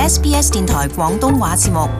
SBS 電台廣東話節目。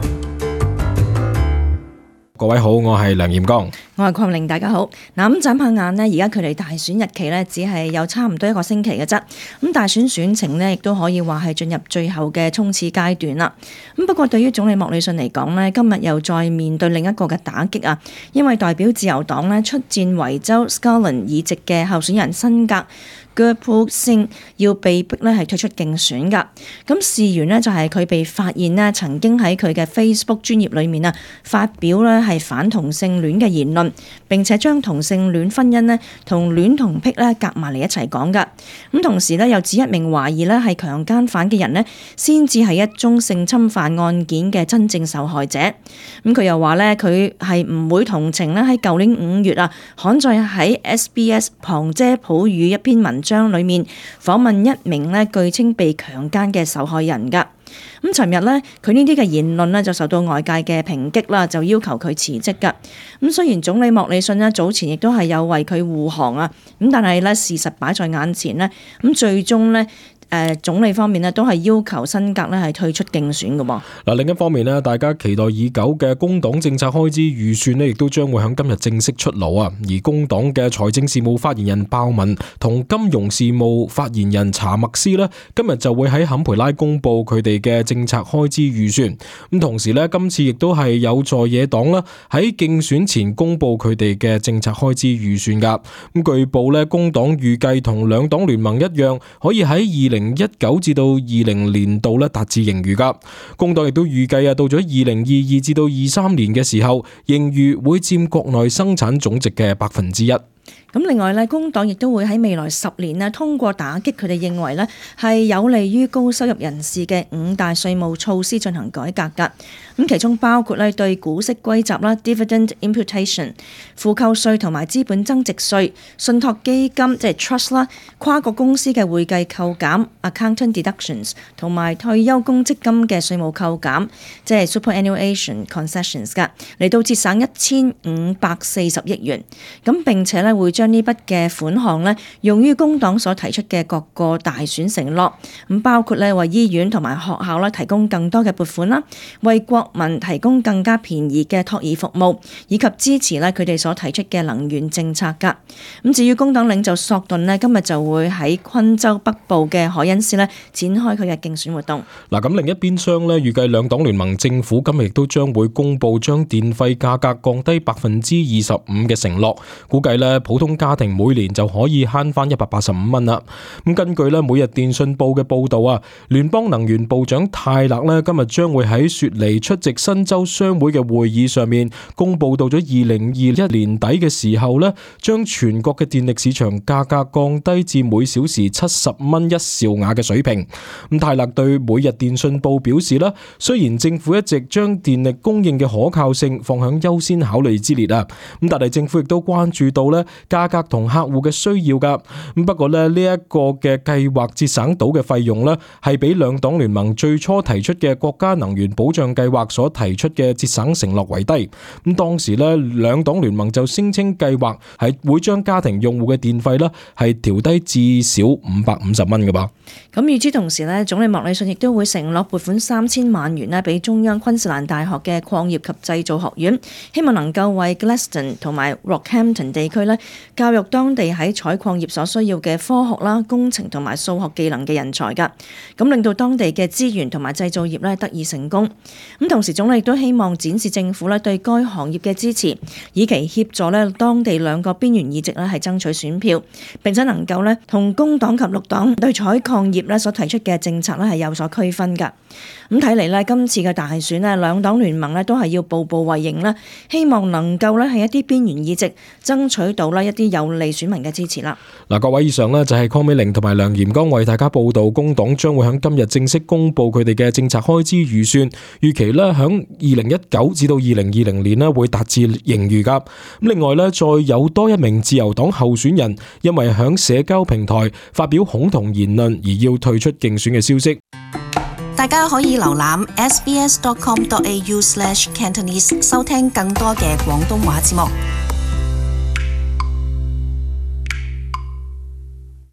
各位好，我係梁炎剛， 我係鄺玲，大家好。咁眨下眼呢，而家距離大選日期呢，只係有差唔多1個星期嘅啫。咁大選選情呢，亦都可以話係進入最後嘅衝刺階段啦。咁不過對於總理莫里遜嚟講呢，今日又再面對另一個嘅打擊啊，因為代表自由黨呢出戰維州 Scullin 議席嘅候選人辛格Gurpreet Singh要被逼咧係退出競選㗎。咁事緣呢，就係佢被發現呢曾經喺佢嘅 Facebook 專頁裏面啊發表咧係反同性戀嘅言論，並且將同性戀婚姻呢同戀同癖咧夾埋嚟一齊講㗎。咁同時呢，又指一名懷疑咧係強姦犯嘅人呢先至係一宗性侵犯案件嘅真正受害者。咁佢又話呢，佢係唔會同情呢喺舊年5月啊刊載喺 SBS 旁遮普語一篇文章裏面訪問一名咧據稱被強姦嘅受害人㗎。咁尋日呢，佢呢啲嘅言論呢就受到外界嘅抨擊啦，就要求佢辭職㗎。咁雖然總理莫里遜呢早前亦都係有為佢護航啊，咁但係呢事實擺在眼前呢，咁最終呢總理方面呢都係要求辛格呢係退出競選嘅噃。 嗱，另一方面呢，大家期待已久嘅工黨政策開支預算呢，亦都將會喺今日正式出爐啊。而工黨嘅財政事務發言人鮑文同金融事務發言人查默斯呢，今日就會喺坎培拉公布佢哋嘅政策開支預算。咁同時呢，今次亦都係有在野黨啦喺競選前公布佢哋嘅政策開支預算噶。咁據報呢，工黨預計同兩黨聯盟一樣，可以喺2019至到20年度咧達至盈餘噶。工黨亦都預計到咗2022至到23年嘅時候，盈餘會佔國內生產總值嘅1%。 咁另外咧，工黨亦都會喺未來10年咧通過打擊佢哋認為咧係有利於高收入人士嘅5大稅務措施進行改革㗎。咁其中包括咧對股息歸集啦 （dividend imputation）、負扣稅同埋資本增值稅、信託基金即係 trust 啦、跨國公司嘅會計扣減 （accountant deductions） 同埋退休公積金嘅稅務扣減即係 superannuation concessions 㗎，嚟到節省1540億元。咁並且咧會將呢筆嘅款項咧用於工黨所提出嘅各個大選承諾，咁包括咧為醫院同埋學校咧提供更多嘅撥款啦，為國民提供更加便宜嘅托兒服務，以及支持咧佢哋所提出嘅能源政策㗎。咁至於工黨領袖索頓咧，今日就會喺昆州北部嘅凱恩斯咧展開佢嘅競選活動。 嗱，咁另一邊廂咧，預計兩黨聯盟政府今日亦都將會公布將電費價格降低25%嘅承諾，估計咧普通家庭每年就可以慳翻185蚊啦。咁根據咧每日電訊報嘅報導啊，聯邦能源部長泰勒咧今日將會喺雪梨出席新州商會嘅會議上面，公佈到咗2021年底嘅時候咧，將全國嘅電力市場價格降低至每小時70蚊1兆瓦嘅水平。咁泰勒對每日電訊報表示啦，雖然政府一直將電力供應嘅可靠性放喺優先考慮之列啊，咁但係政府亦都關注到咧價格同客戶嘅需要噶。咁不過咧呢一個嘅計劃節省到嘅費用咧，係比兩黨聯盟最初提出嘅國家能源保障計劃所提出嘅節省承諾為低。咁當時咧兩黨聯盟就聲稱計劃係會將家庭用戶嘅電費咧係調低至少550蚊嘅噃。 咁與之同時咧，總理莫里遜亦都會承諾撥款3000萬元咧俾中央昆士蘭大學嘅礦業及製造學院，希望能夠為 Gladstone 同埋 Rockhampton 地區咧教育當地喺採礦業所需要嘅科學啦、工程同埋數學技能嘅人才㗎，咁令到當地嘅資源同埋製造業咧得以成功。咁同時總理亦都希望展示政府咧對該行業嘅支持，以期協助咧當地2個邊緣議席咧係爭取選票，並且能夠咧同工黨及綠黨對採礦業咧所提出嘅政策咧係有所區分㗎。咁睇嚟咧，今次嘅大選咧，兩黨聯盟咧都係要步步為營啦，希望能夠咧係一啲邊緣議席爭取到咧一啲有利選民嘅支持啦。 嗱，各位以上呢就係鄺美玲同埋梁炎剛為大家報道，工黨將會喺今日正式公布佢哋嘅政策開支預算，預期咧喺2019至到2020年咧會達至盈餘噶。咁另外咧，再有多一名自由黨候選人因為喺社交平台發表恐同言論而要退出競選嘅消息。 大家可以瀏覽 sbs.com.au/Cantonese 收聽更多嘅廣東話節目。